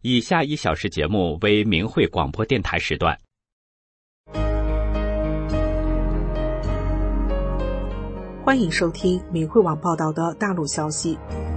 以下1小时节目为明慧广播电台时段。 欢迎收听明慧网报道的大陆消息。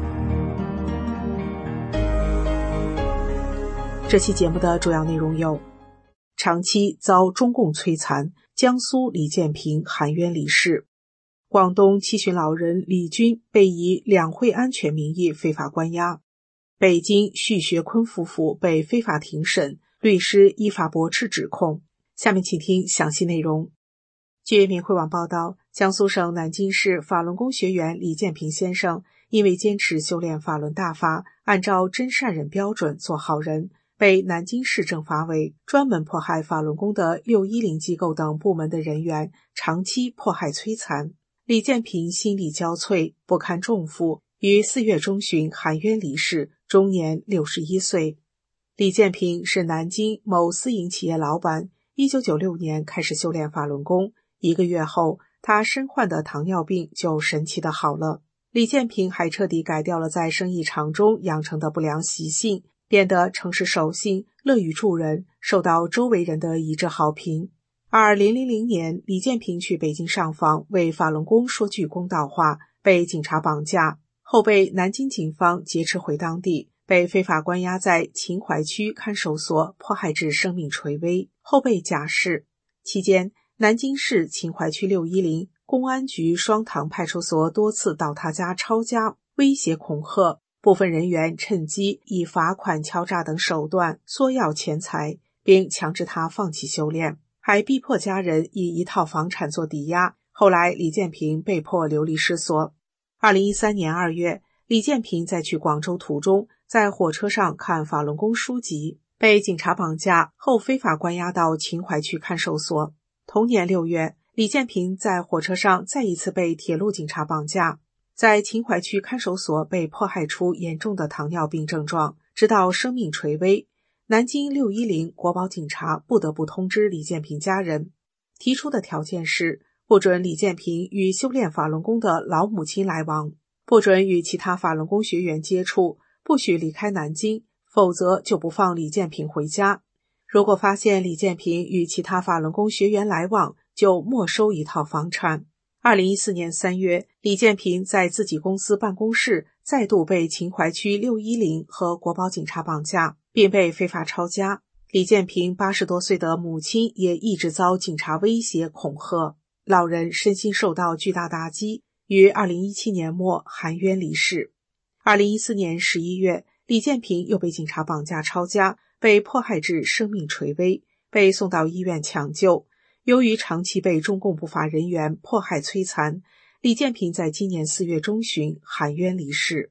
这期节目的主要内容有：长期遭中共摧残，江苏李建平含冤离世；广东七旬老人李军被以两会安全名义非法关押；北京徐学坤夫妇被非法庭审，律师依法驳斥指控。下面请听详细内容。据明慧网报道，江苏省南京市法轮功学员李建平先生因为坚持修炼法轮大法，按照真善忍标准做好人，被南京市政法委专门迫害法轮功的610机构等部门的人员长期迫害摧残。李建平心力交瘁，不堪重负，于4月中旬含冤离世，终年61岁。李建平是南京某私营企业老板，1996年开始修炼法轮功，1个月后，他身患的糖尿病就神奇的好了。李建平还彻底改掉了在生意场中养成的不良习性，变得诚实守信，乐于助人，受到周围人的一致好评。2000年，李建平去北京上访，为法轮功说句公道话，被警察绑架，后被南京警方劫持回当地，被非法关押在秦淮区看守所，迫害至生命垂危，后被假释。期间，南京市秦淮区610公安局双塘派出所多次到他家抄家，威胁恐吓，部分人员趁机以罚款、敲诈等手段索要钱财，并强制他放弃修炼，还逼迫家人以1套房产做抵押。后来李建平被迫流离失所。2013年2月，李建平在去广州途中，在火车上看法轮功书籍，被警察绑架后非法关押到秦淮区看守所。同年6月，李建平在火车上再一次被铁路警察绑架，在秦淮区看守所被迫害出严重的糖尿病症状，直到生命垂危。南京610国保警察不得不通知李建平家人，提出的条件是不准李建平与修炼法轮功的老母亲来往，不准与其他法轮功学员接触，不许离开南京，否则就不放李建平回家。如果发现李建平与其他法轮功学员来往，就没收1套房产。2014年3月，李建平在自己公司办公室再度被秦淮区610和国保警察绑架，并被非法抄家。李建平80多岁的母亲也一直遭警察威胁恐吓，老人身心受到巨大打击，于2017年末含冤离世。2014年11月，李建平又被警察绑架抄家，被迫害至生命垂危，被送到医院抢救。由于长期被中共不法人员迫害摧残，李建平在今年4月中旬含冤离世。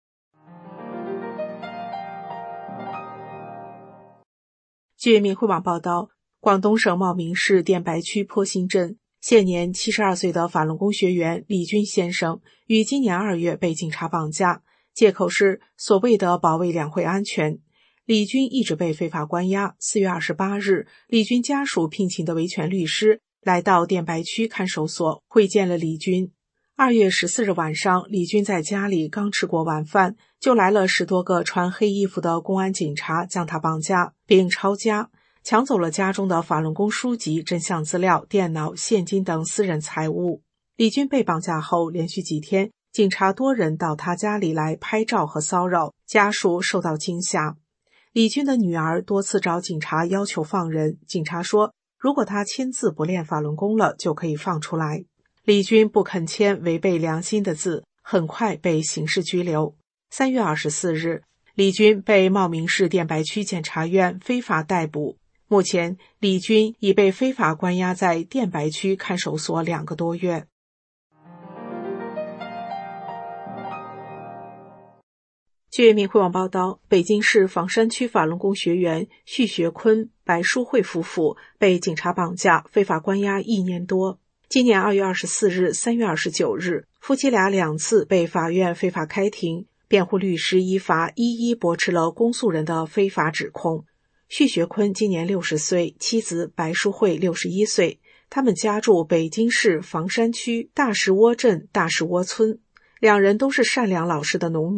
据明慧网报道，广东省茂名市电白区坡心镇现年72岁的法轮功学员李军先生于今年2月被警察绑架，借口是所谓的保卫两会安全。李军一直被非法关押。4月28日，李军家属聘请的维权律师来到电白区看守所会见了李军。2月14日晚上，李军在家里刚吃过晚饭，就来了10多个穿黑衣服的公安警察将他绑架并抄家，抢走了家中的法轮功书籍、真相资料、电脑、现金等私人财物。李军被绑架后连续几天，警察多人到他家里来拍照和骚扰，家属受到惊吓。李军的女儿多次找警察要求放人，警察说如果他签字不练法轮功了就可以放出来。李军不肯签违背良心的字，很快被刑事拘留。3月24日，李军被茂名市电白区检察院非法逮捕。目前，李军已被非法关押在电白区看守所2个多月。据明慧网报道，北京市房山区法轮功学员徐学坤、白淑慧夫妇被警察绑架，非法关押1年多。今年2月24日、3月29日，夫妻俩2次被法院非法开庭，辩护律师依法一一驳斥了公诉人的非法指控。徐学坤今年60岁，妻子白淑慧61岁，他们家住北京市房山区大石窝镇大石窝村，2人都是善良老实的农民。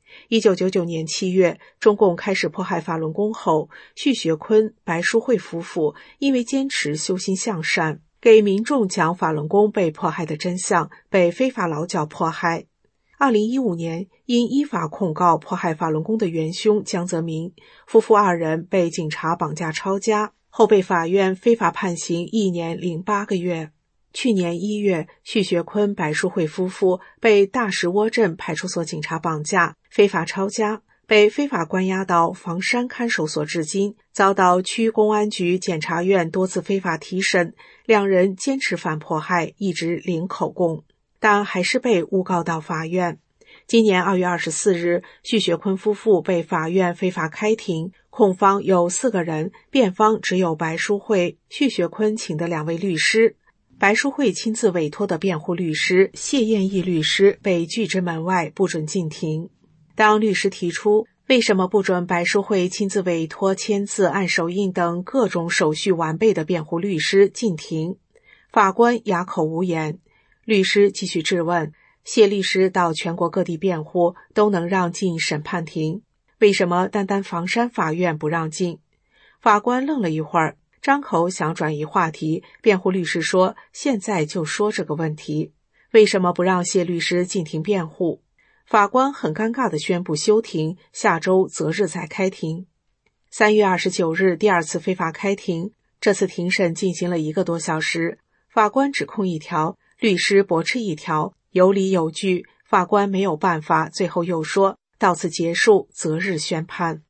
1999年7月，中共开始迫害法轮功后，徐学坤、白淑慧夫妇因为坚持修心向善，给民众讲法轮功被迫害的真相，被非法劳教迫害。2015年，因依法控告迫害法轮功的元凶江泽民夫妇2人被警察绑架抄家，后被法院非法判刑1年零8个月。去年1月，徐学坤、白淑慧夫妇被大石窝镇派出所警察绑架，非法抄家，被非法关押到房山看守所至今，遭到区公安局检察院多次非法提审，2人坚持反迫害，一直零口供，但还是被诬告到法院。今年2月24日，徐学坤夫妇被法院非法开庭，控方有4个人，辩方只有白淑慧、徐学坤请的2位律师。白淑慧亲自委托的辩护律师谢燕义律师被拒之门外，不准进庭。当律师提出为什么不准白淑慧亲自委托、签字、按手印等各种手续完备的辩护律师进庭，法官哑口无言。律师继续质问，谢律师到全国各地辩护都能让进审判庭，为什么单单房山法院不让进？法官愣了一会儿，张口想转移话题，辩护律师说现在就说这个问题，为什么不让谢律师进庭辩护？法官很尴尬地宣布休庭，下周择日再开庭。3月29日第2次非法开庭，这次庭审进行了1个多小时，法官指控1条，律师驳斥1条，有理有据，法官没有办法，最后又说到此结束，择日宣判。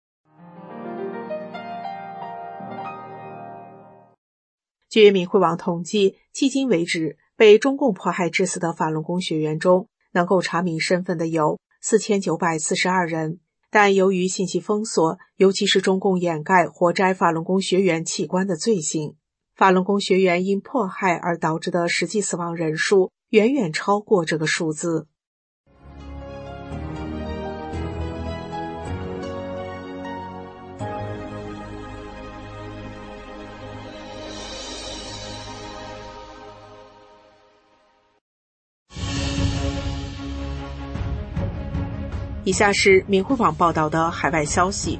据明慧网统计，迄今为止被中共迫害致死的法轮功学员中，能够查明身份的有4942人，但由于信息封锁，尤其是中共掩盖活摘法轮功学员器官的罪行，法轮功学员因迫害而导致的实际死亡人数远远超过这个数字。以下是明慧网报道的海外消息，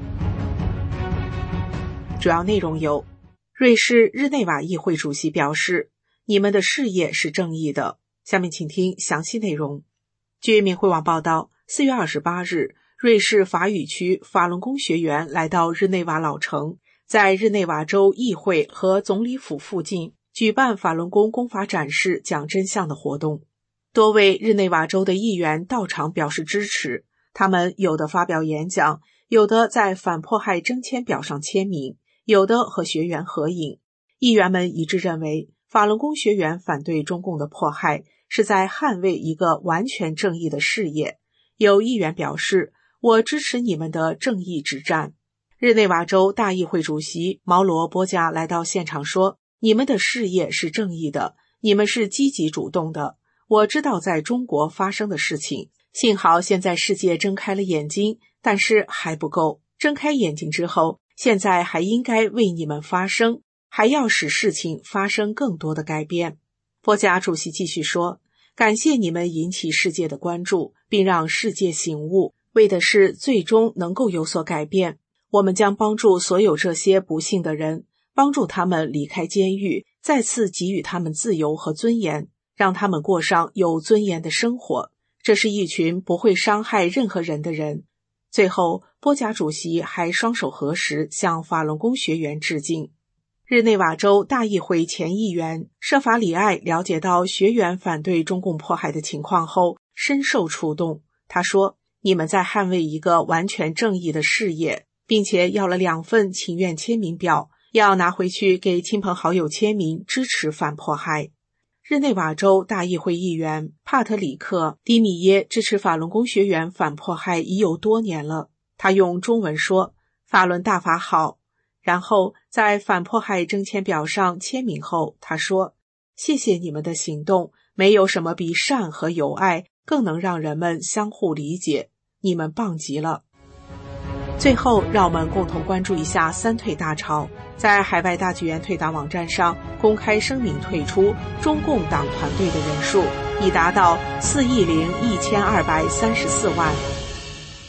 主要内容有：瑞士日内瓦议会主席表示，你们的事业是正义的。下面请听详细内容。据明慧网报道，4月28日，瑞士法语区法轮功学员来到日内瓦老城，在日内瓦州议会和总理府附近举办法轮功功法展示讲真相的活动。多位日内瓦州的议员到场表示支持，他们有的发表演讲，有的在反迫害征签表上签名，有的和学员合影。议员们一致认为，法轮功学员反对中共的迫害，是在捍卫一个完全正义的事业。有议员表示，我支持你们的正义之战。日内瓦州大议会主席毛罗波加来到现场说，你们的事业是正义的，你们是积极主动的。我知道在中国发生的事情，幸好现在世界睁开了眼睛，但是还不够。睁开眼睛之后，现在还应该为你们发声，还要使事情发生更多的改变。波加主席继续说，感谢你们引起世界的关注，并让世界醒悟，为的是最终能够有所改变。我们将帮助所有这些不幸的人，帮助他们离开监狱，再次给予他们自由和尊严，让他们过上有尊严的生活。这是一群不会伤害任何人的人。最后，波加主席还双手合十，向法轮功学员致敬。日内瓦州大议会前议员舍法里艾了解到学员反对中共迫害的情况后，深受触动。他说，你们在捍卫一个完全正义的事业，并且要了2份请愿签名表，要拿回去给亲朋好友签名，支持反迫害。日内瓦州大议会议员帕特里克·迪米耶支持法轮功学员反迫害已有多年了。他用中文说，法轮大法好。然后在反迫害征签表上签名后，他说，谢谢你们的行动，没有什么比善和友爱更能让人们相互理解，你们棒极了。最后，让我们共同关注一下3退大潮。在海外大剧院退党网站上公开声明退出中共党团队的人数已达到4.1234亿。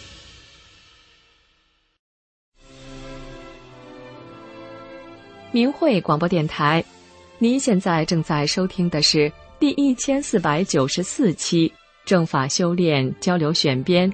明慧广播电台。您现在正在收听的是第1494期正法修炼交流选编。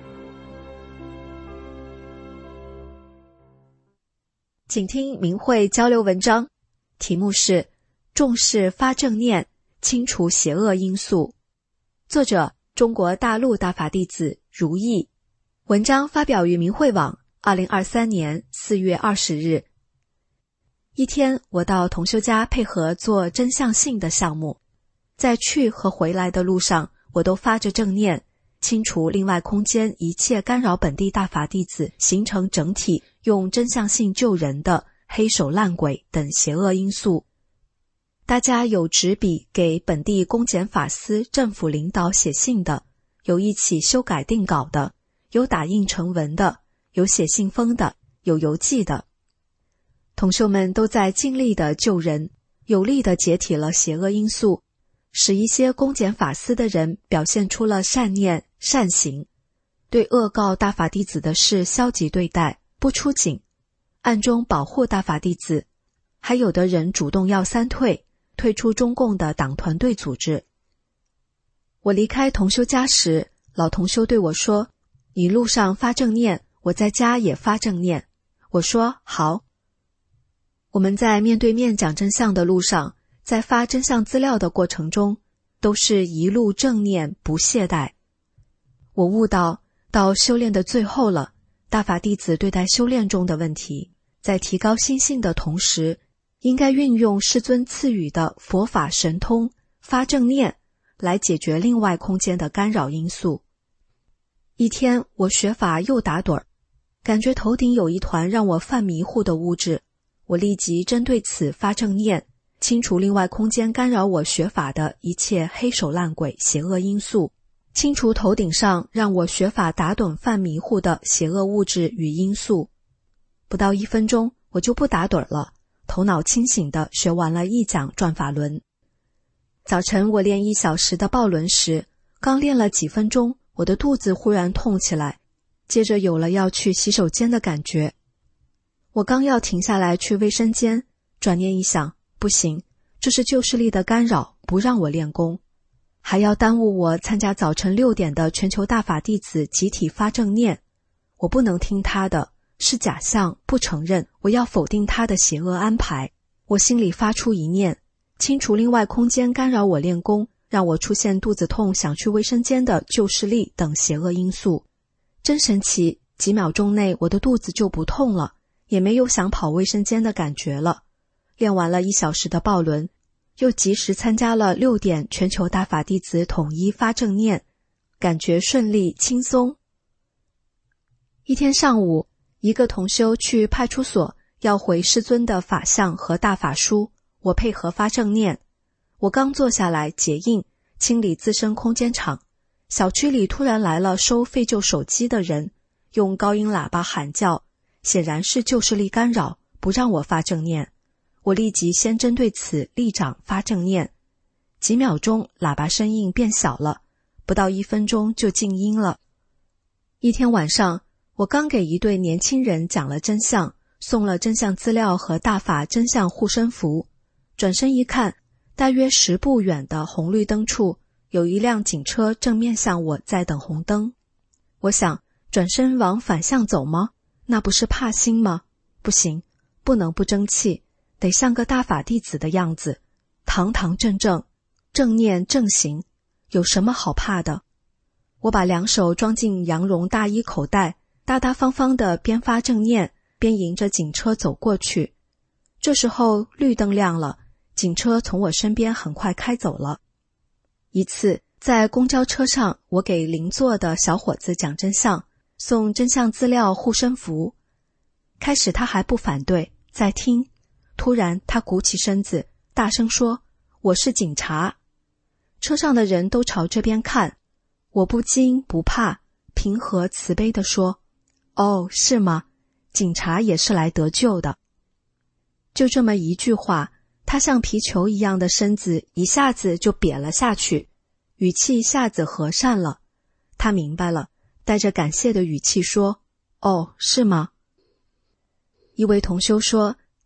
请听明慧交流文章，题目是重视发正念，清除邪恶因素。作者中国大陆大法弟子如意。文章发表于明慧网2023年4月20日。一天，我到同修家配合做真相性的项目，在去和回来的路上，我都发着正念，清除另外空间一切干扰本地大法弟子形成整体用真相性救人的黑手烂鬼等邪恶因素。大家有执笔给本地公检法司政府领导写信的，有一起修改定稿的，有打印成文的，有写信封的，有邮寄的。同修们都在尽力地救人，有力地解体了邪恶因素，使一些公检法司的人表现出了善念善行，对恶告大法弟子的事消极对待，不出警，暗中保护大法弟子，还有的人主动要三退，退出中共的党团队组织。我离开同修家时，老同修对我说，你路上发正念，我在家也发正念。我说好。我们在面对面讲真相的路上，在发真相资料的过程中，都是一路正念不懈怠。我悟到修炼的最后了，大法弟子对待修炼中的问题，在提高心性的同时，应该运用师尊赐予的佛法神通发正念来解决另外空间的干扰因素。一天，我学法又打盹儿，感觉头顶有一团让我犯迷糊的物质，我立即针对此发正念，清除另外空间干扰我学法的一切黑手烂鬼邪恶因素，清除头顶上让我学法打盹犯迷糊的邪恶物质与因素。不到1分钟，我就不打盹了，头脑清醒地学完了一讲转法轮。早晨我练1小时的抱轮时，刚练了几分钟，我的肚子忽然痛起来，接着有了要去洗手间的感觉。我刚要停下来去卫生间，转念一想，不行，这是旧势力的干扰，不让我练功，还要耽误我参加早晨6点的全球大法弟子集体发正念。我不能听他的，是假象，不承认，我要否定他的邪恶安排。我心里发出一念，清除另外空间干扰我练功，让我出现肚子痛想去卫生间的旧势力等邪恶因素。真神奇，几秒钟内我的肚子就不痛了，也没有想跑卫生间的感觉了。练完了1小时的抱轮，又及时参加了6点全球大法弟子统一发正念，感觉顺利轻松。一天上午，一个同修去派出所要回师尊的法相和大法书，我配合发正念。我刚坐下来结印，清理自身空间场，小区里突然来了收废旧手机的人，用高音喇叭喊叫，显然是旧势力干扰，不让我发正念。我立即先针对此立掌发正念，几秒钟喇叭声音变小了，不到1分钟就静音了。一天晚上，我刚给一对年轻人讲了真相，送了真相资料和大法真相护身符，转身一看，大约10步远的红绿灯处有一辆警车正面向我在等红灯。我想转身往反向走吗？那不是怕心吗？不行，不能不争气，得像个大法弟子的样子，堂堂正正，正念正行，有什么好怕的？我把2手装进羊绒大衣口袋，大大方方地边发正念边迎着警车走过去。这时候绿灯亮了，警车从我身边很快开走了。一次在公交车上，我给邻座的小伙子讲真相，送真相资料护身符。开始他还不反对，在听，突然他鼓起身子大声说，我是警察。车上的人都朝这边看，我不惊不怕，平和慈悲地说，哦，是吗？警察也是来得救的。就这么一句话，他像皮球一样的身子一下子就瘪了下去，语气一下子和善了。他明白了，带着感谢的语气说，哦，是吗？一位同修说，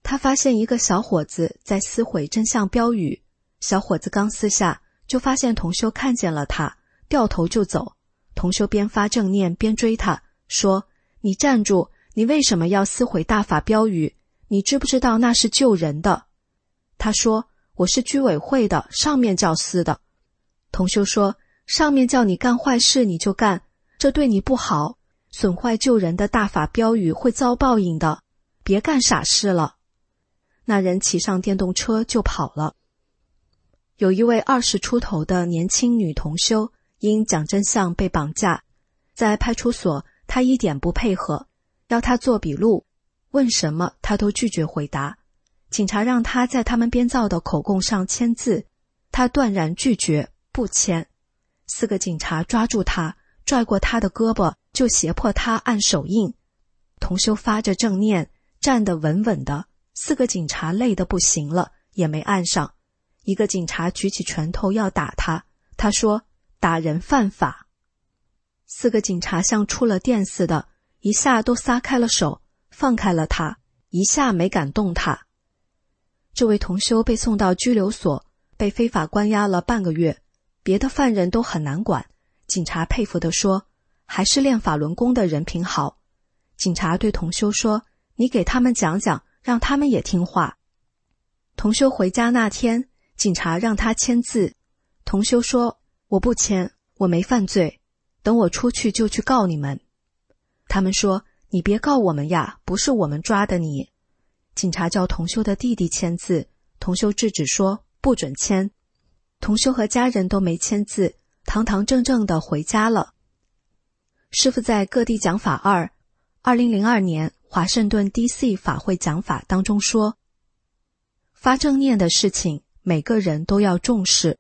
他发现一个小伙子在撕毁真相标语，小伙子刚撕下，就发现同修看见了他，掉头就走。同修边发正念边追他，说：你站住，你为什么要撕毁大法标语？你知不知道那是救人的？他说：我是居委会的，上面叫撕的。同修说：上面叫你干坏事你就干，这对你不好，损坏救人的大法标语会遭报应的，别干傻事了。那人骑上电动车就跑了。有一位20出头的年轻女同修，因讲真相被绑架，在派出所她一点不配合，要她做笔录，问什么她都拒绝回答。警察让她在他们编造的口供上签字，她断然拒绝，不签。4个警察抓住她，拽过她的胳膊，就胁迫她按手印。同修发着正念，站得稳稳的，4个警察累得不行了，也没按上。一个警察举起拳头要打他，他说：打人犯法。4个警察像触了电似的，一下都撒开了手，放开了他，一下没敢动他。这位同修被送到拘留所，被非法关押了半个月，别的犯人都很难管。警察佩服地说：还是练法轮功的人品好。警察对同修说：你给他们讲讲，让他们也听话。同修回家那天，警察让他签字，同修说：我不签，我没犯罪，等我出去就去告你们。他们说：你别告我们呀，不是我们抓的你。警察叫同修的弟弟签字，同修制止说不准签。同修和家人都没签字，堂堂正正的回家了。师父在各地讲法2002年华盛顿 DC 法会讲法当中说，发正念的事情每个人都要重视，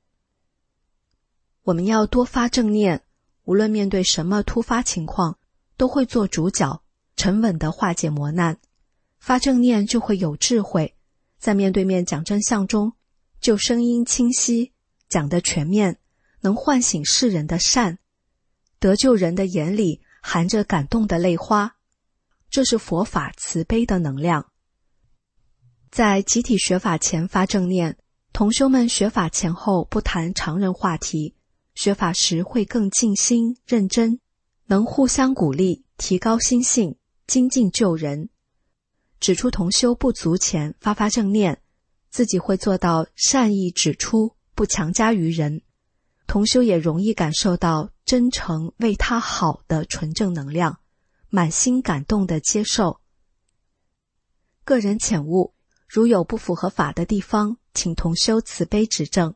我们要多发正念，无论面对什么突发情况，都会做主角，沉稳地化解磨难。发正念就会有智慧，在面对面讲真相中，就声音清晰，讲得全面，能唤醒世人的善，得救人的眼里含着感动的泪花，这是佛法慈悲的能量。在集体学法前发正念，同修们学法前后不谈常人话题，学法时会更静心认真，能互相鼓励，提高心性，精进救人。指出同修不足前发正念，自己会做到善意指出，不强加于人。同修也容易感受到真诚为他好的纯正能量，满心感动地接受。个人浅悟，如有不符合法的地方，请同修慈悲指正。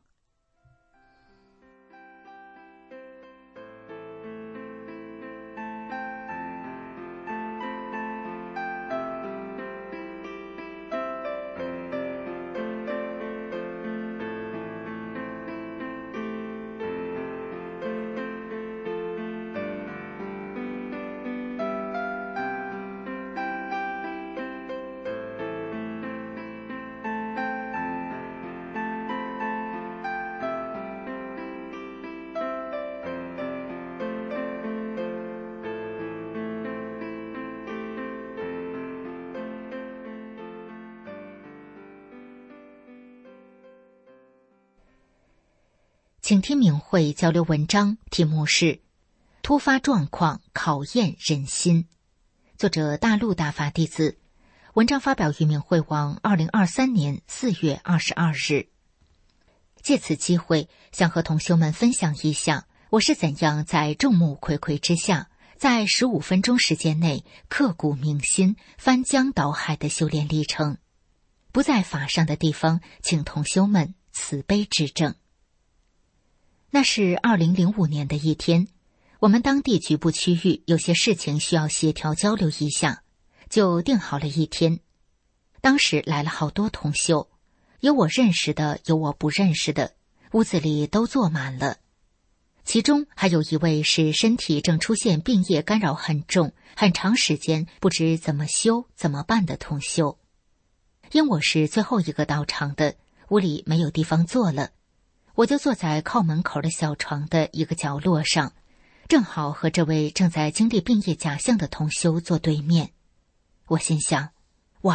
请听明慧交流文章，题目是突发状况考验人心，作者大陆大法弟子，文章发表于明慧网2023年4月22日。借此机会想和同修们分享一下我是怎样在众目睽睽之下，在15分钟时间内刻骨铭心翻江倒海的修炼历程。不在法上的地方，请同修们慈悲指正。那是2005年的一天，我们当地局部区域有些事情需要协调交流一下，就定好了一天。当时来了好多同修，有我认识的，有我不认识的，屋子里都坐满了。其中还有一位是身体正出现病业干扰很重，很长时间不知怎么修怎么办的同修。因我是最后一个到场的，屋里没有地方坐了，我就坐在靠门口的小床的一个角落上，正好和这位正在经历病业假象的同修坐对面。我心想，哇，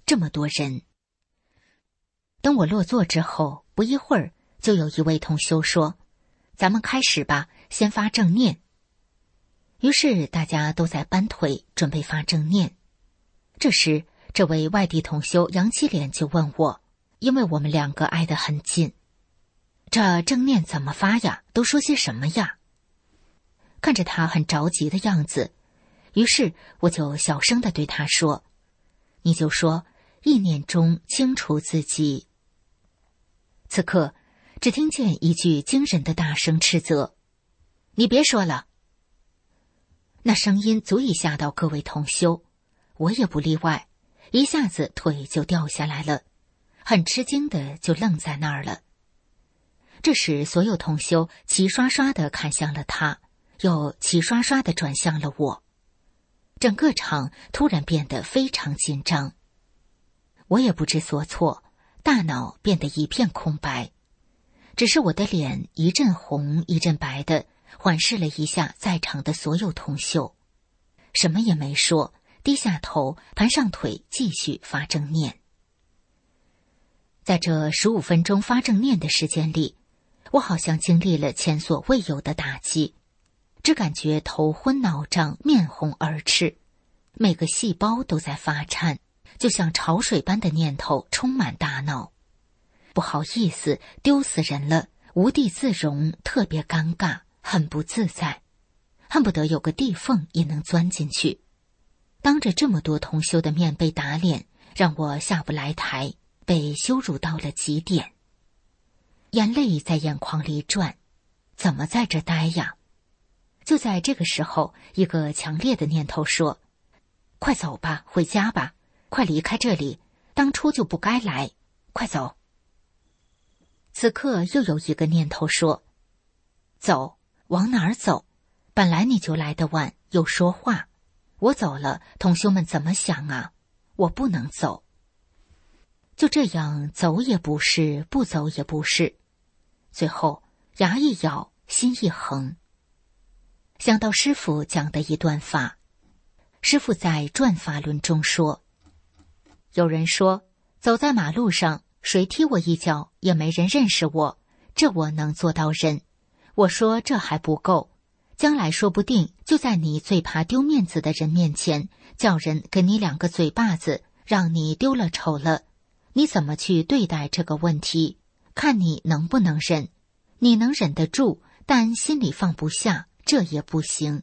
这么多人。等我落座之后，不一会儿就有一位同修说：“咱们开始吧，先发正念。”于是大家都在搬腿准备发正念。这时这位外地同修扬起脸就问我，因为我们两个挨得很近，这正念怎么发呀？都说些什么呀？看着他很着急的样子，于是我就小声地对他说：“你就说意念中清除自己。”此刻只听见一句惊人的大声斥责：“你别说了！”那声音足以吓到各位同修，我也不例外，一下子腿就掉下来了，很吃惊的就愣在那儿了。这时所有同修齐刷刷地看向了他，又齐刷刷地转向了我，整个场突然变得非常紧张。我也不知所措，大脑变得一片空白，只是我的脸一阵红一阵白的环视了一下在场的所有同修，什么也没说，低下头盘上腿继续发正念。在这15分钟发正念的时间里，我好像经历了前所未有的打击，只感觉头昏脑胀，面红耳赤，每个细胞都在发颤，就像潮水般的念头充满大脑。不好意思，丢死人了，无地自容，特别尴尬，很不自在，恨不得有个地缝也能钻进去。当着这么多同修的面被打脸，让我下不来台，被羞辱到了极点。眼泪在眼眶里转，怎么在这待呀？就在这个时候，一个强烈的念头说：“快走吧，回家吧，快离开这里，当初就不该来，快走。”此刻又有一个念头说：“走，往哪儿走？本来你就来得晚，又说话，我走了，同修们怎么想啊？我不能走。”就这样，走也不是，不走也不是，最后牙一咬，心一横。想到师父讲的一段法，师父在《转法轮》中说：“有人说，走在马路上，谁踢我一脚也没人认识我，这我能做到人。我说这还不够，将来说不定就在你最怕丢面子的人面前，叫人给你2个嘴巴子，让你丢了丑了。你怎么去对待这个问题？看你能不能忍。你能忍得住，但心里放不下，这也不行。”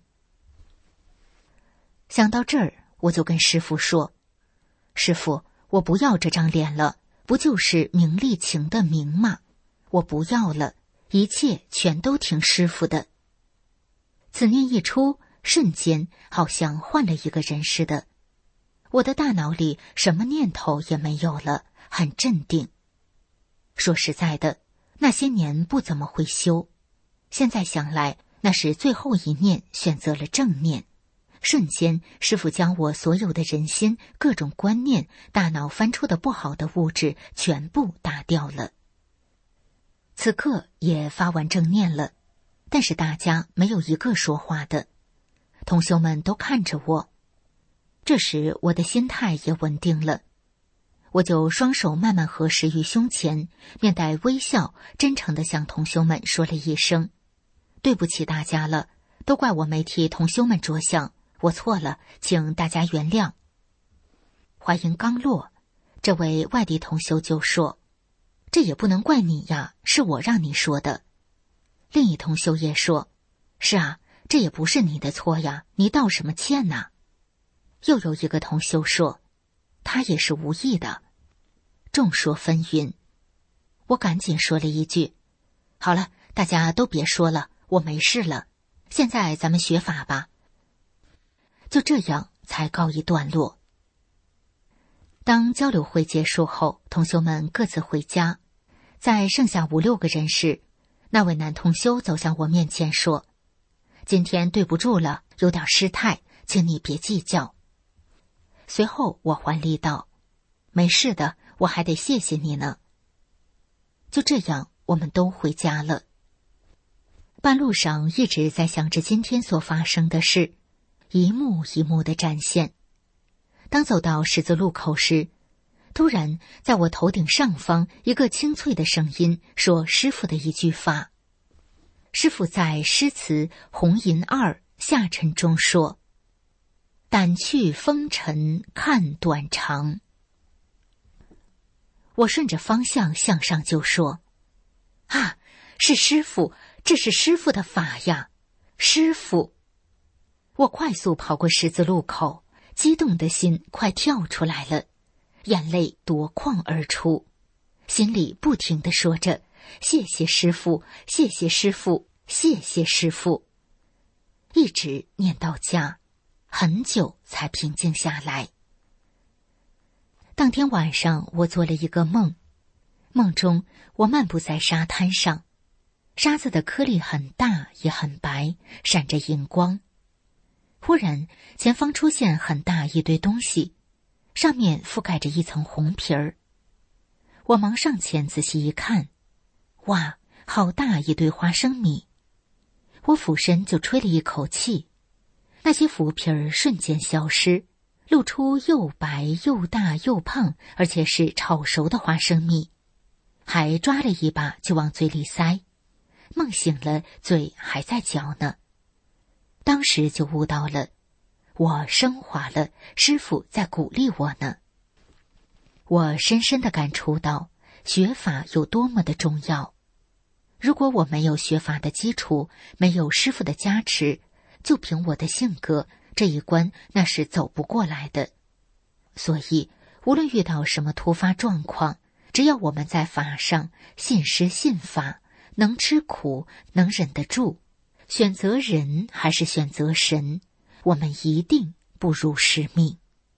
想到这儿，我就跟师父说：“师父，我不要这张脸了，不就是名利情的名吗？我不要了，一切全都听师父的。”此念一出，瞬间好像换了一个人似的，我的大脑里什么念头也没有了，很镇定。说实在的，那些年不怎么会修，现在想来，那是最后一念选择了正念。瞬间，师父将我所有的人心、各种观念、大脑翻出的不好的物质全部打掉了。此刻也发完正念了，但是大家没有一个说话的，同修们都看着我。这时我的心态也稳定了，我就双手慢慢合十于胸前，面带微笑，真诚地向同修们说了一声：“对不起大家了，都怪我没替同修们着想，我错了，请大家原谅。”话音刚落，这位外地同修就说：“这也不能怪你呀，是我让你说的。”另一同修也说：“是啊，这也不是你的错呀，你道什么歉呐？”又有一个同修说：“他也是无意的。”众说纷纭，我赶紧说了一句：“好了，大家都别说了，我没事了，现在咱们学法吧。”就这样才告一段落。当交流会结束后，同修们各自回家，在剩下5、6个人时，那位男同修走向我面前说：“今天对不住了，有点失态，请你别计较。”随后我还礼道：“没事的，我还得谢谢你呢。”就这样，我们都回家了。半路上一直在想着今天所发生的事，一幕一幕的展现。当走到十字路口时， 突然在我头顶上方，一个清脆的声音说师父的一句法。师父在诗词《红银二》下沉中说：掸去风尘看短长。我顺着方向向上就说：啊，是师父，这是师父的法呀，师父！我快速跑过十字路口，激动的心快跳出来了，眼泪夺眶而出，心里不停地说着：谢谢师父，谢谢师父，谢谢师父，一直念到家，很久才平静下来。当天晚上我做了一个梦，梦中我漫步在沙滩上，沙子的颗粒很大也很白，闪着银光。忽然前方出现很大一堆东西，上面覆盖着一层红皮儿。我忙上前仔细一看，哇，好大一堆花生米！我俯身就吹了一口气，那些浮皮儿瞬间消失，露出又白又大又胖，而且是炒熟的花生米，还抓了一把就往嘴里塞。梦醒了，嘴还在嚼呢。当时就悟到了，我升华了，师父在鼓励我呢。我深深地感触到学法有多么的重要。如果我没有学法的基础，没有师父的加持，就凭我的性格，这一关那是走不过来的。所以无论遇到什么突发状况，只要我们在法上信师信法，能吃苦，能忍得住，选择人还是选择神，我们一定不辱使命。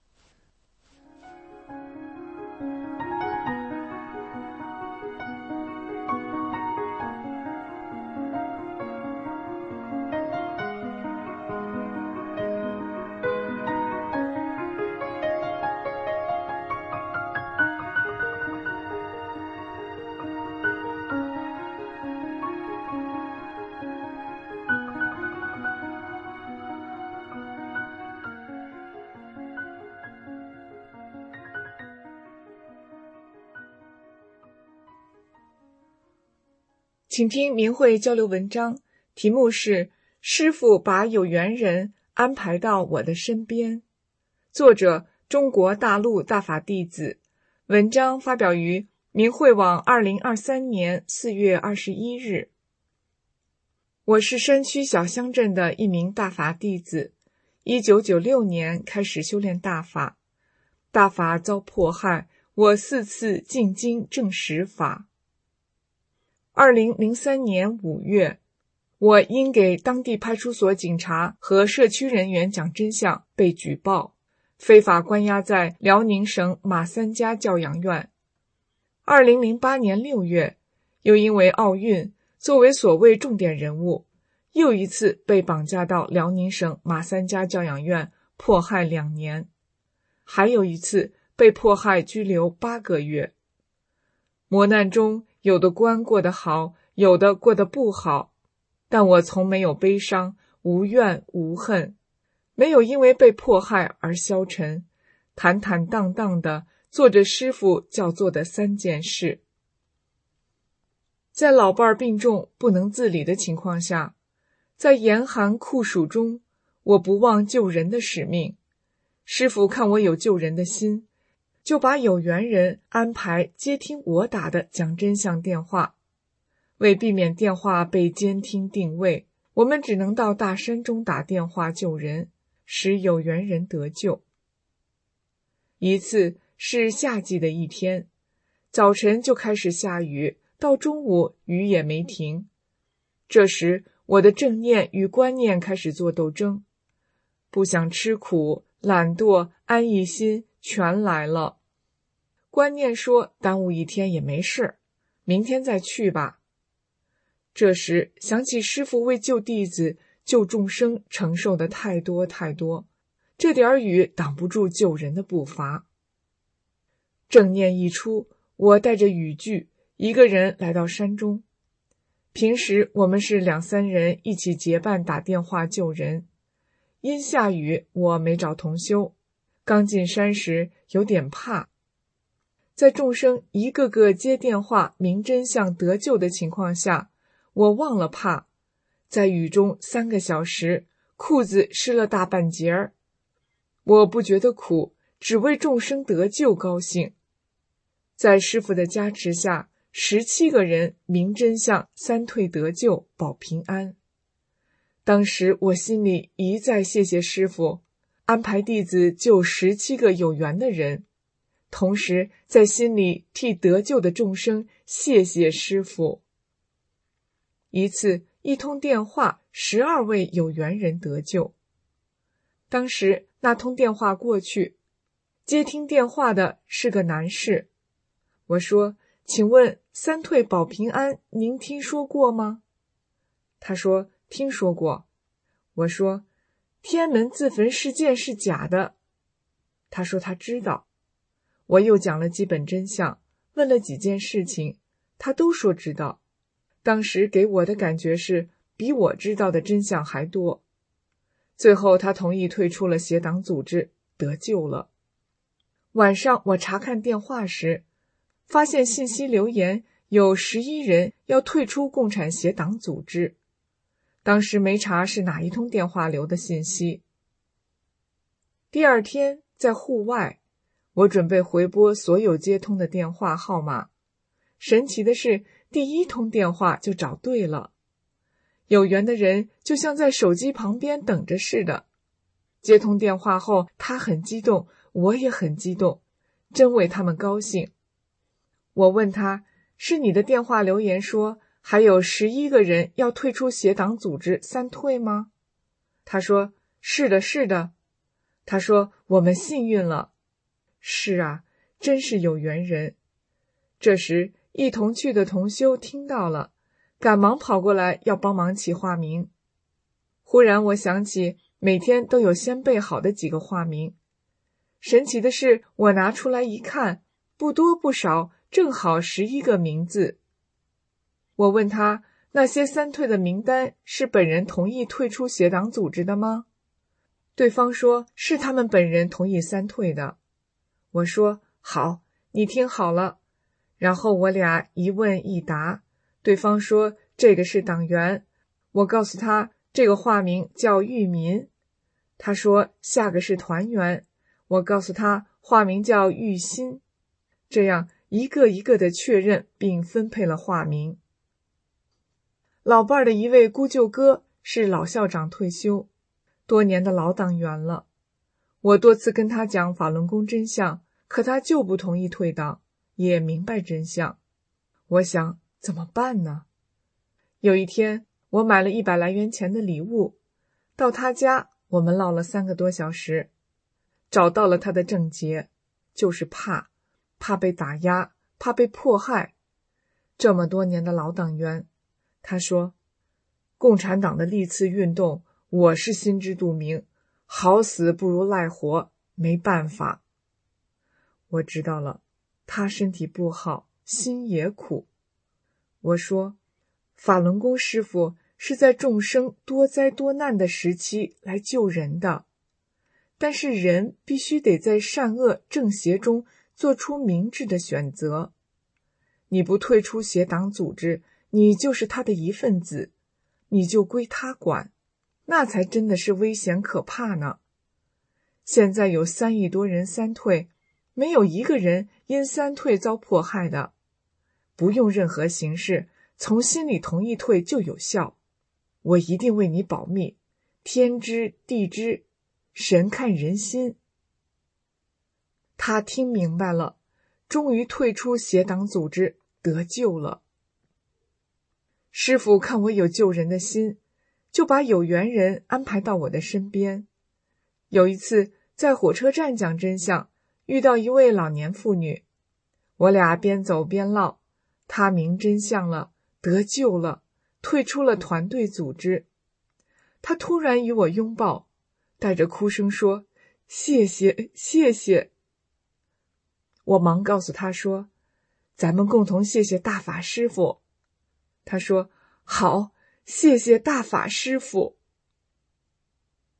请听明慧交流文章，题目是师父把有缘人安排到我的身边，作者中国大陆大法弟子，文章发表于明慧网2023年4月21日。我是山区小乡镇的一名大法弟子，1996年开始修炼大法，大法遭迫害，我4次进京证实法。2003年5月，我因给当地派出所警察和社区人员讲真相被举报，非法关押在辽宁省马三家教养院。2008年6月，又因为奥运作为所谓重点人物，又一次被绑架到辽宁省马三家教养院迫害2年，还有一次被迫害拘留8个月。磨难中，有的关过得好，有的过得不好，但我从没有悲伤，无怨无恨，没有因为被迫害而消沉，坦坦荡荡地做着师父教做的3件事。在老伴儿病重不能自理的情况下，在严寒酷暑中，我不忘救人的使命。师父看我有救人的心，就把有缘人安排接听我打的讲真相电话。为避免电话被监听定位，我们只能到大山中打电话救人，使有缘人得救。一次是夏季的一天，早晨就开始下雨，到中午雨也没停。这时我的正念与观念开始做斗争，不想吃苦，懒惰，安逸心全来了。观念说耽误1天也没事，明天再去吧。这时想起师父为救弟子、救众生承受的太多太多，这点雨挡不住救人的步伐。正念一出，我带着雨具，一个人来到山中。平时我们是2、3人一起结伴打电话救人。因下雨，我没找同修。刚进山时有点怕。 在众生一个个接电话明真相得救的情况下，我忘了怕，在雨中3个小时，裤子湿了大半截儿。我不觉得苦，只为众生得救高兴。在师父的加持下，17个人明真相3退得救，保平安。当时我心里一再谢谢师父，安排弟子救17个有缘的人，同时在心里替得救的众生谢谢师父。一次一通电话，12位有缘人得救。当时那通电话过去，接听电话的是个男士。我说：“请问3退保平安您听说过吗？”他说：“听说过。”我说：“天安门自焚事件是假的。”他说他知道。我又讲了基本真相，问了几件事情，他都说知道。当时给我的感觉是比我知道的真相还多。最后他同意退出了邪党组织，得救了。晚上我查看电话时，发现信息留言有11人要退出共产邪党组织。当时没查是哪一通电话留的信息。第二天在户外，我准备回拨所有接通的电话号码。神奇的是，第1通电话就找对了。有缘的人就像在手机旁边等着似的。接通电话后，他很激动，我也很激动，真为他们高兴。我问他，是你的电话留言说还有11个人要退出邪党组织3退吗？他说，是的，是的。他说，我们幸运了。是啊，真是有缘人。这时一同去的同修听到了，赶忙跑过来要帮忙起化名。忽然我想起每天都有先备好的几个化名。神奇的是，我拿出来一看，不多不少，正好11个名字。我问他，那些3退的名单是本人同意退出邪党组织的吗？对方说是他们本人同意3退的。我说好，你听好了。然后我俩一问一答，对方说这个是党员，我告诉他这个化名叫玉民。他说下个是团员，我告诉他化名叫玉心。这样一个一个的确认并分配了化名。老伴儿的一位姑舅哥是老校长退休，多年的老党员了。我多次跟他讲法轮功真相，可他就不同意退党，也明白真相。我想怎么办呢？有一天我买了100来元钱的礼物，到他家我们唠了3个多小时，找到了他的症结，就是怕被打压，怕被迫害。这么多年的老党员，他说，共产党的历次运动我是心知肚明，好死不如赖活，没办法。我知道了，他身体不好，心也苦。我说，法轮功师父是在众生多灾多难的时期来救人的，但是人必须得在善恶正邪中做出明智的选择。你不退出邪党组织，你就是他的一份子，你就归他管，那才真的是危险可怕呢。现在有3亿多人3退，没有一个人因3退遭迫害的，不用任何形式，从心里同意退就有效。我一定为你保密，天知地知，神看人心。他听明白了，终于退出邪党组织，得救了。师父看我有救人的心，就把有缘人安排到我的身边。有一次在火车站讲真相，遇到一位老年妇女，我俩边走边唠，她明真相了，得救了，退出了团队组织。她突然与我拥抱，带着哭声说，谢谢谢谢。我忙告诉她说，咱们共同谢谢大法师父。她说，好，谢谢大法师父。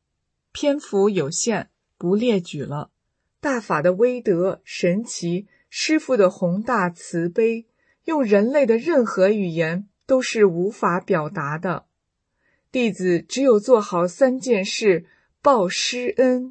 篇幅有限，不列举了。大法的威德神奇师父的宏大慈悲，用人类的任何语言都是无法表达的。弟子只有做好3件事，报师恩。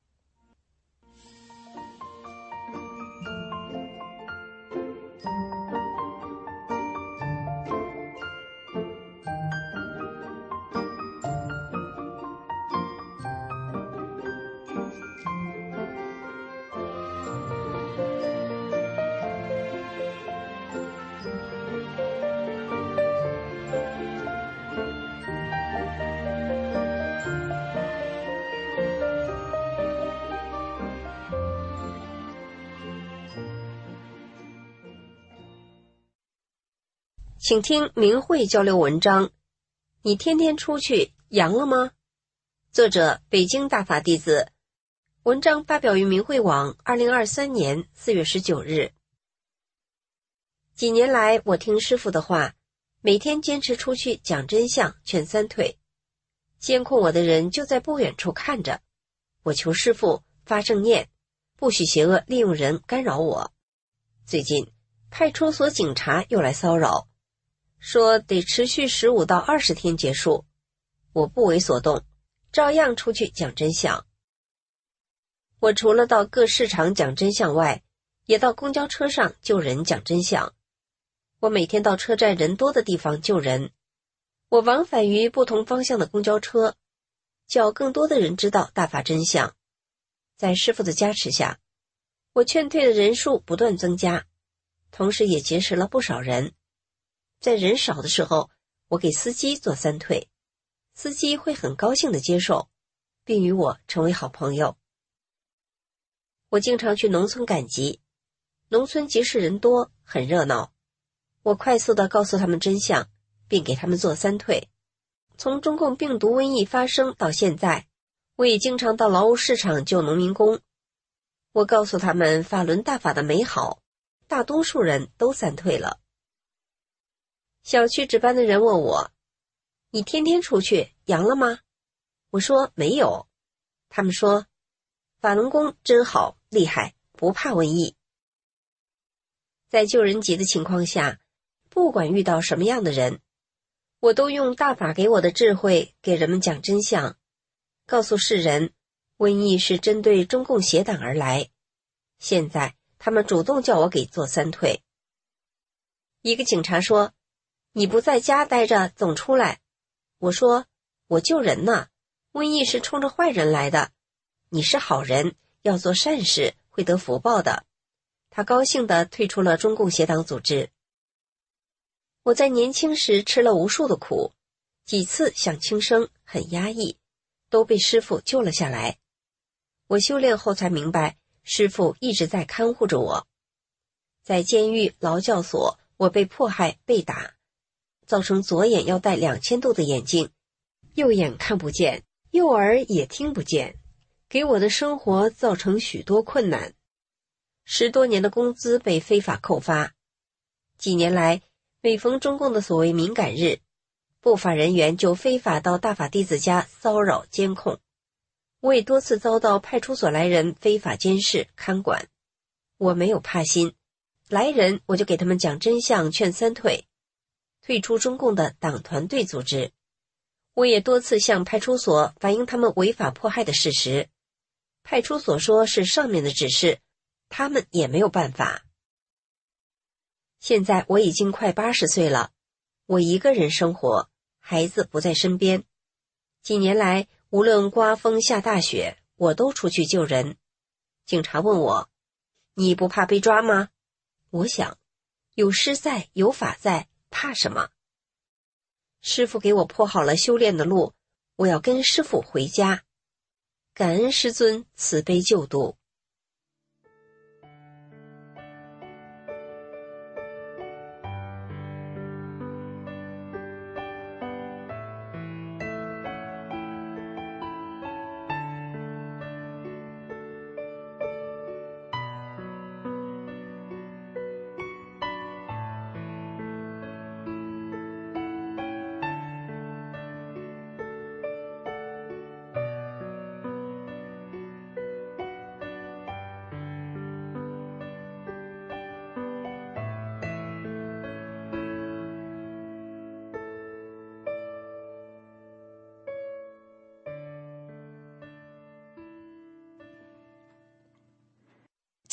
请听明慧交流文章。你天天出去阳了吗？作者北京大法弟子。文章发表于明慧网2023年4月19日。几年来，我听师父的话，每天坚持出去讲真相，劝3退。监控我的人就在不远处看着。我求师父发正念，不许邪恶利用人干扰我。最近，派出所警察又来骚扰，说得持续15到20天结束。我不为所动，照样出去讲真相。我除了到各市场讲真相外，也到公交车上救人讲真相。我每天到车站人多的地方救人。我往返于不同方向的公交车，叫更多的人知道大法真相。在师父的加持下，我劝退的人数不断增加，同时也结识了不少人。在人少的时候，我给司机做3退，司机会很高兴地接受，并与我成为好朋友。我经常去农村赶集，农村集市人多，很热闹。我快速地告诉他们真相，并给他们做3退。从中共病毒瘟疫发生到现在，我也经常到劳务市场救农民工。我告诉他们法轮大法的美好，大多数人都3退了。小区值班的人问我，你天天出去阳了吗？我说没有。他们说，法轮功真好，厉害，不怕瘟疫。在救人急的情况下，不管遇到什么样的人，我都用大法给我的智慧给人们讲真相，告诉世人，瘟疫是针对中共邪党而来。现在他们主动叫我给做3退。一个警察说，你不在家待着，总出来。我说，我救人呢，瘟疫是冲着坏人来的，你是好人，要做善事，会得福报的。他高兴地退出了中共邪党组织。我在年轻时吃了无数的苦，几次想轻生，很压抑，都被师父救了下来。我修炼后才明白，师父一直在看护着我。在监狱、劳教所，我被迫害、被打，造成左眼要戴2000度的眼镜，右眼看不见，右耳也听不见，给我的生活造成许多困难。10多年的工资被非法扣发。几年来，每逢中共的所谓敏感日，不法人员就非法到大法弟子家骚扰监控。我也多次遭到派出所来人非法监视看管。我没有怕心，来人我就给他们讲真相，劝3退，退出中共的党团队组织。我也多次向派出所反映他们违法迫害的事实，派出所说是上面的指示，他们也没有办法。现在我已经快80岁了，我一个人生活，孩子不在身边。几年来，无论刮风下大雪，我都出去救人。警察问我，你不怕被抓吗？我想，有师在，有法在，怕什么？师父给我铺好了修炼的路，我要跟师父回家。感恩师尊慈悲救度。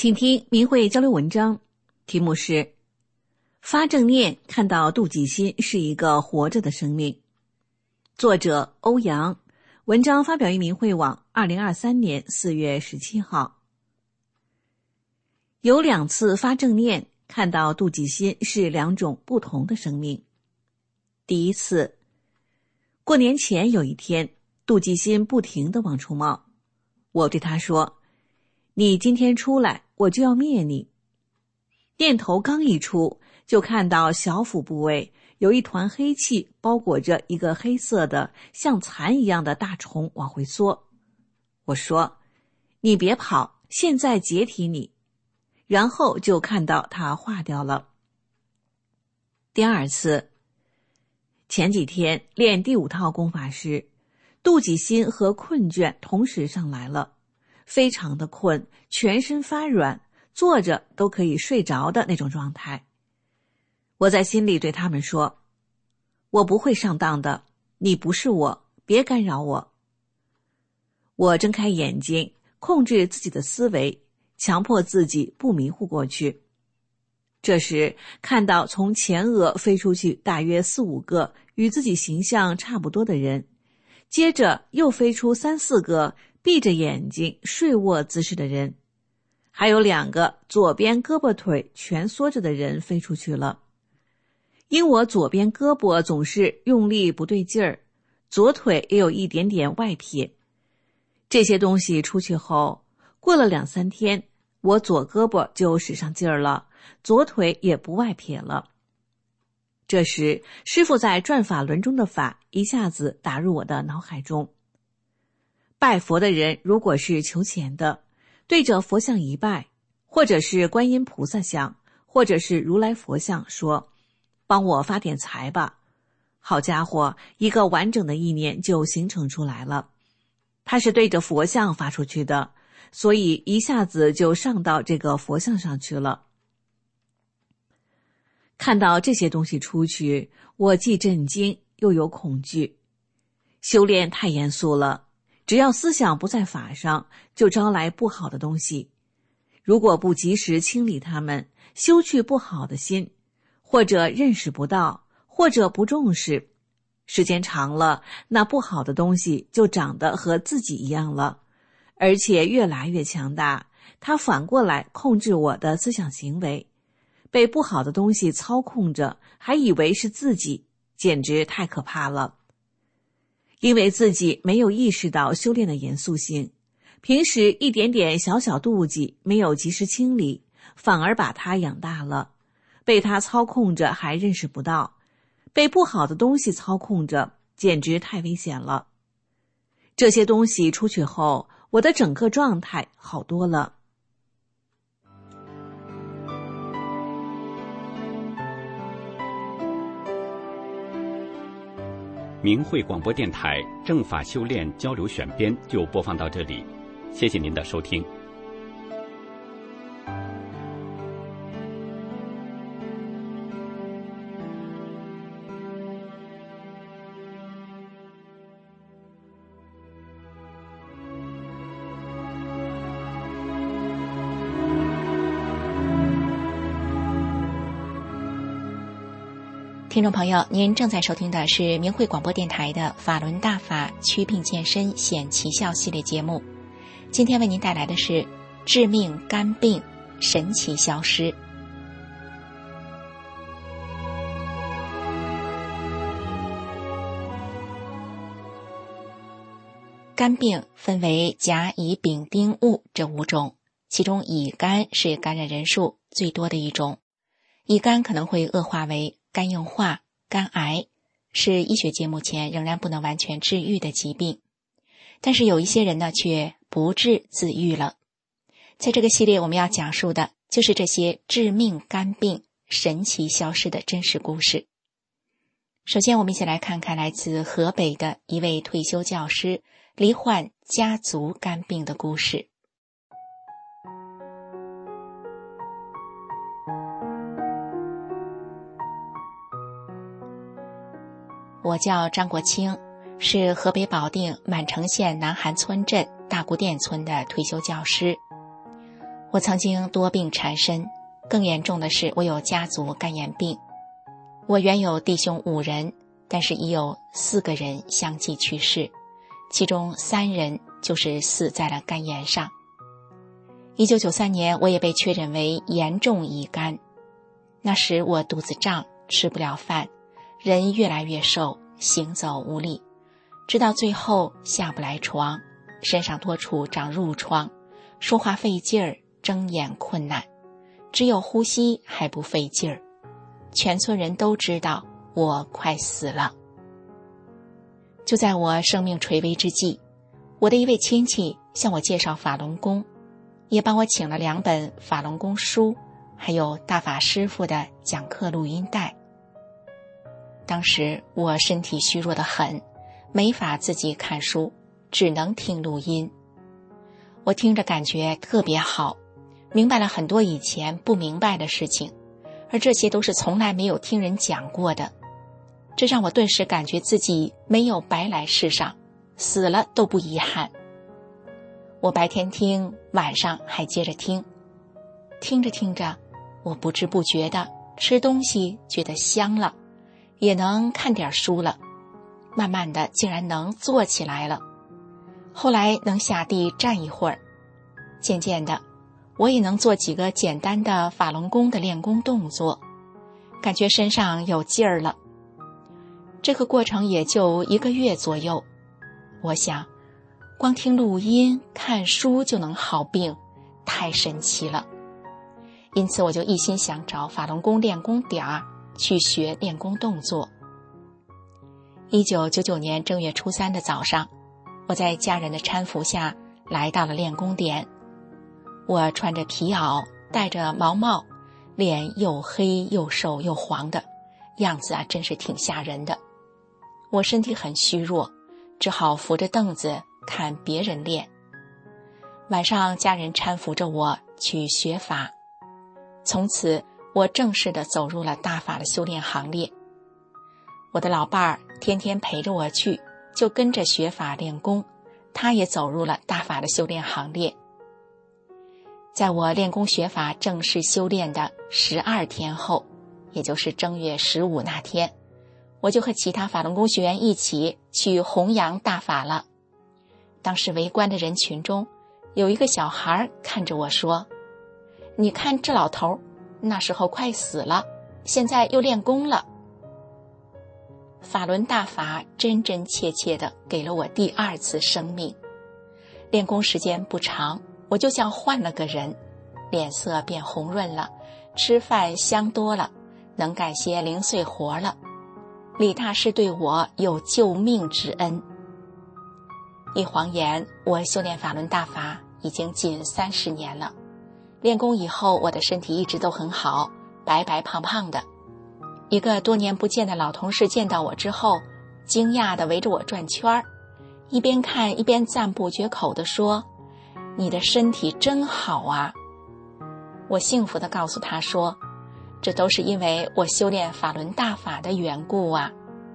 请听明慧交流文章，题目是发正念看到妒忌心是一个活着的生命。作者欧阳，文章发表于明慧网2023年4月17号。有2次发正念看到妒忌心是2种不同的生命。第一次，过年前有一天，妒忌心不停地往出冒，我对他说，你今天出来，我就要灭你。念头刚一出，就看到小腹部位有一团黑气包裹着一个黑色的像蚕一样的大虫往回缩。我说，你别跑，现在解体你。然后就看到它化掉了。第2次，前几天练第5套功法时，妒忌心和困倦同时上来了，非常的困，全身发软，坐着都可以睡着的那种状态。我在心里对他们说，我不会上当的，你不是我，别干扰我。我睁开眼睛，控制自己的思维，强迫自己不迷糊过去。这时看到从前额飞出去大约4、5个与自己形象差不多的人，接着又飞出3、4个闭着眼睛睡卧姿势的人，还有2个左边胳膊腿蜷缩着的人飞出去了。因我左边胳膊总是用力不对劲儿，左腿也有一点点外撇。这些东西出去后，过了2、3天，我左胳膊就使上劲儿了，左腿也不外撇了。这时师父在转法轮中的法一下子打入我的脑海中。拜佛的人如果是求钱的，对着佛像一拜，或者是观音菩萨像，或者是如来佛像，说帮我发点财吧，好家伙，一个完整的意念就形成出来了。它是对着佛像发出去的，所以一下子就上到这个佛像上去了。看到这些东西出去，我既震惊又有恐惧。修炼太严肃了，只要思想不在法上，就招来不好的东西。如果不及时清理它们，修去不好的心，或者认识不到，或者不重视，时间长了，那不好的东西就长得和自己一样了，而且越来越强大，它反过来控制我的思想行为。被不好的东西操控着，还以为是自己，简直太可怕了。因为自己没有意识到修炼的严肃性，平时一点点小小妒忌没有及时清理，反而把它养大了，被它操控着还认识不到，被不好的东西操控着，简直太危险了。这些东西出去后，我的整个状态好多了。 明慧广播电台正法修炼交流选编就播放到这里，谢谢您的收听。 听众朋友，您正在收听的是明慧广播电台的法轮大法祛病健身显奇效系列节目。今天为您带来的是致命肝病神奇消失。肝病分为甲、乙、丙、丁、戊这5种，其中乙肝是感染人数最多的一种。乙肝可能会恶化为肝硬化、肝癌，是医学界目前仍然不能完全治愈的疾病。但是有一些人呢，却不治自愈了。在这个系列我们要讲述的就是这些致命肝病神奇消失的真实故事。首先我们一起来看看来自河北的一位退休教师罹患家族肝病的故事。我叫张国清，是河北保定满城县南韩村镇大固店村的退休教师。 我曾经多病缠身，更严重的是我有家族肝炎病。我原有弟兄5人，但是已有4个人相继去世，其中3人就是死在了肝炎上。1993年，我也被确诊为严重乙肝。那时我肚子胀，吃不了饭，人越来越瘦，行走无力，直到最后下不来床，身上多处长褥疮，说话费劲儿，睁眼困难，只有呼吸还不费劲儿。全村人都知道我快死了。就在我生命垂危之际，我的一位亲戚向我介绍法轮功，也帮我请了2本法轮功书，还有大法师父的讲课录音带。当时我身体虚弱得很，没法自己看书，只能听录音。我听着感觉特别好，明白了很多以前不明白的事情，而这些都是从来没有听人讲过的。这让我顿时感觉自己没有白来世上，死了都不遗憾。我白天听，晚上还接着听，听着听着，我不知不觉的吃东西觉得香了，也能看点书了，慢慢的竟然能坐起来了，后来能下地站一会儿，渐渐的我也能做几个简单的法轮功的练功动作，感觉身上有劲儿了。这个过程也就1个月左右，我想光听录音看书就能好病，太神奇了。因此我就一心想找法轮功练功点儿去学练功动作。1999年正月初3的早上，我在家人的搀扶下来到了练功点。我穿着皮袄，戴着毛帽，脸又黑又瘦又黄的样子真是挺吓人的。我身体很虚弱，只好扶着凳子看别人练。晚上家人搀扶着我去学法，从此我正式地走入了大法的修炼行列。我的老伴儿天天陪着我去，就跟着学法练功，他也走入了大法的修炼行列。在我练功学法正式修炼的12天后，也就是正月15那天，我就和其他法轮功学员一起去弘扬大法了。当时围观的人群中，有一个小孩看着我说：“你看这老头，那时候快死了，现在又练功了。”法轮大法真真切切地给了我第2次生命。练功时间不长，我就像换了个人，脸色变红润了，吃饭香多了，能干些零碎活了。李大师对我有救命之恩。一晃眼，我修炼法轮大法已经近30年了。练功以后，我的身体一直都很好，白白胖胖的。一个多年不见的老同事见到我之后，惊讶地围着我转圈，一边看一边赞不绝口地说：“你的身体真好啊！”我幸福地告诉他说：“这都是因为我修炼法轮大法的缘故啊。”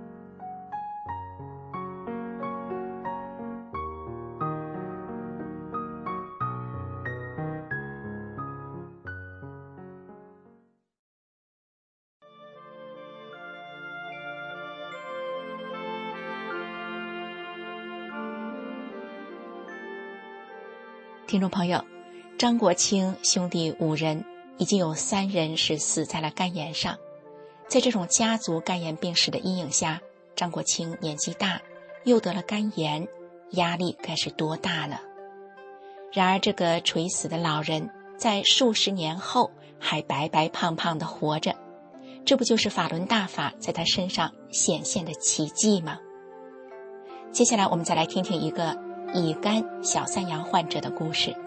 听众朋友，张国清兄弟5人，已经有3人是死在了肝炎上。在这种家族肝炎病史的阴影下，张国清年纪大，又得了肝炎，压力该是多大呢？然而这个垂死的老人在数十年后还白白胖胖地活着，这不就是法轮大法在他身上显现的奇迹吗？接下来我们再来听听一个乙肝小3阳患者的故事。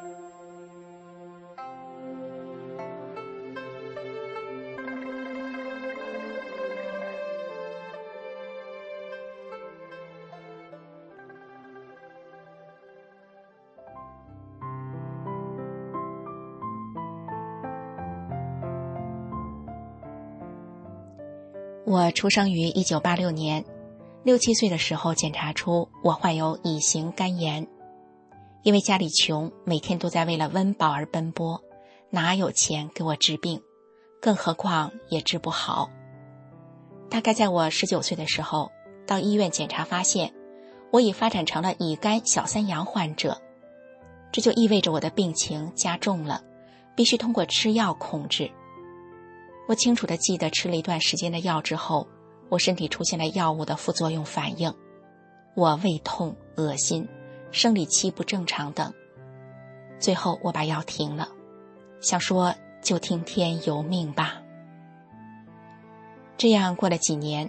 我出生于1986年，6、7岁的时候检查出我患有乙型肝炎。因为家里穷，每天都在为了温饱而奔波， 哪有钱给我治病，更何况也治不好。大概在我19岁的时候，到医院检查发现我已发展成了乙肝小三阳患者，这就意味着我的病情加重了，必须通过吃药控制。我清楚地记得吃了一段时间的药之后，我身体出现了药物的副作用反应，我胃痛、恶心、生理期不正常等。最后我把药停了，想说就听天由命吧。这样过了几年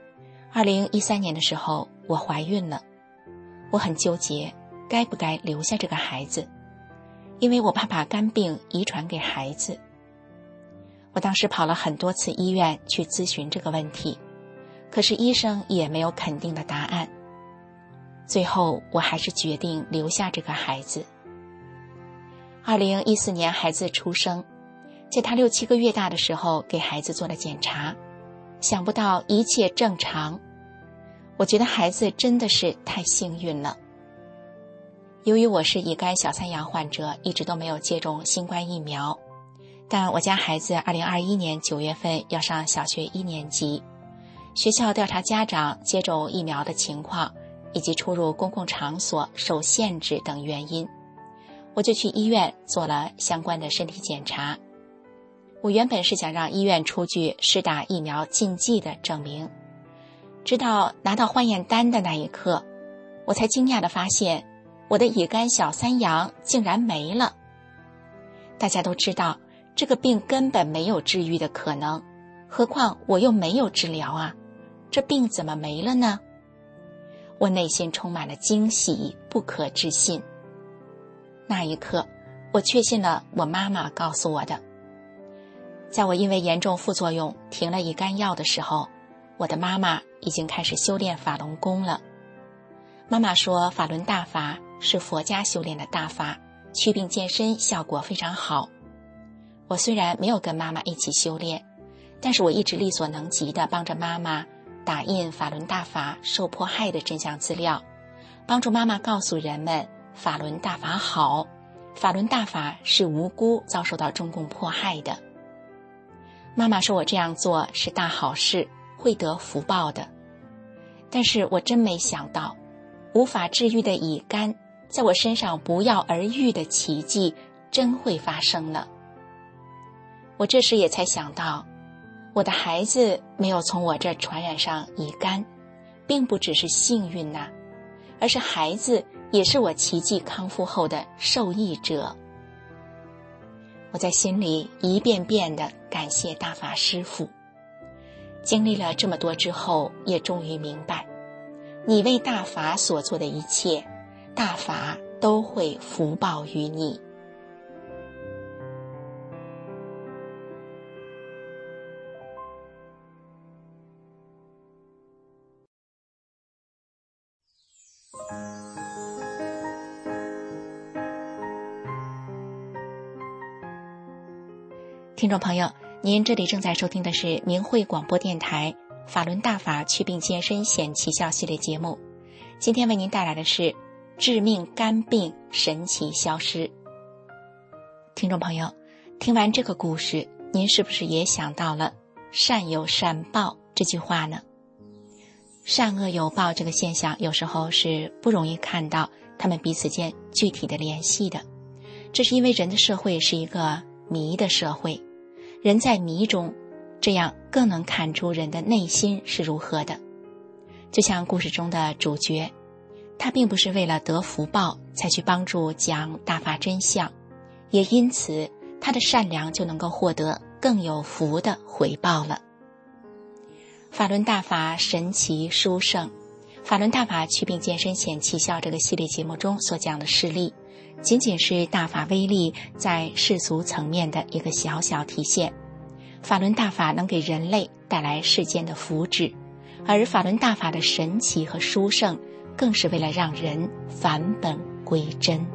，2013年的时候我怀孕了。我很纠结该不该留下这个孩子，因为我怕把肝病遗传给孩子。我当时跑了很多次医院去咨询这个问题，可是医生也没有肯定的答案。最后我还是决定留下这个孩子。2014年孩子出生，在他6、7个月大的时候给孩子做了检查，想不到一切正常。我觉得孩子真的是太幸运了。由于我是乙肝小三阳患者，一直都没有接种新冠疫苗，但我家孩子2021年9月份要上小学1年级，学校调查家长接种疫苗的情况以及出入公共场所受限制等原因，我就去医院做了相关的身体检查。我原本是想让医院出具施打疫苗禁忌的证明，直到拿到化验单的那一刻，我才惊讶地发现我的乙肝小三阳竟然没了。大家都知道这个病根本没有治愈的可能，何况我又没有治疗啊，这病怎么没了呢？我内心充满了惊喜，不可置信。那一刻，我确信了我妈妈告诉我的。在我因为严重副作用停了乙肝药的时候，我的妈妈已经开始修炼法轮功了。妈妈说法轮大法是佛家修炼的大法，祛病健身效果非常好。我虽然没有跟妈妈一起修炼，但是我一直力所能及地帮着妈妈打印法轮大法受迫害的真相资料，帮助妈妈告诉人们法轮大法好，法轮大法是无辜遭受到中共迫害的。妈妈说我这样做是大好事，会得福报的。但是我真没想到，无法治愈的乙肝在我身上不药而愈的奇迹真会发生了。我这时也才想到，我的孩子没有从我这传染上乙肝，并不只是幸运呐，而是孩子也是我奇迹康复后的受益者。我在心里一遍遍地感谢大法师父。经历了这么多之后，也终于明白，你为大法所做的一切，大法都会福报于你。听众朋友，您这里正在收听的是明慧广播电台法轮大法祛病健身显奇效系列节目。今天为您带来的是致命肝病神奇消失。听众朋友，听完这个故事，您是不是也想到了善有善报这句话呢？善恶有报这个现象有时候是不容易看到他们彼此间具体的联系的，这是因为人的社会是一个迷的社会，人在迷中，这样更能看出人的内心是如何的。就像故事中的主角，他并不是为了得福报才去帮助讲大法真相，也因此他的善良就能够获得更有福的回报了。法轮大法神奇殊胜，法轮大法祛病健身显奇效这个系列节目中所讲的事例，仅仅是大法威力在世俗层面的一个小小体现。法轮大法能给人类带来世间的福祉，而法轮大法的神奇和殊胜，更是为了让人返本归真。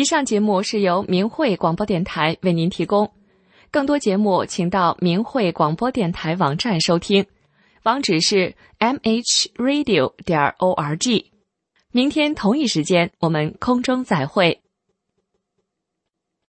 上节目是由明慧广播电台为您提供，更多节目请到明慧广播电台网站收听，网址是 mhradio.org。明天同一时间我们空中再会。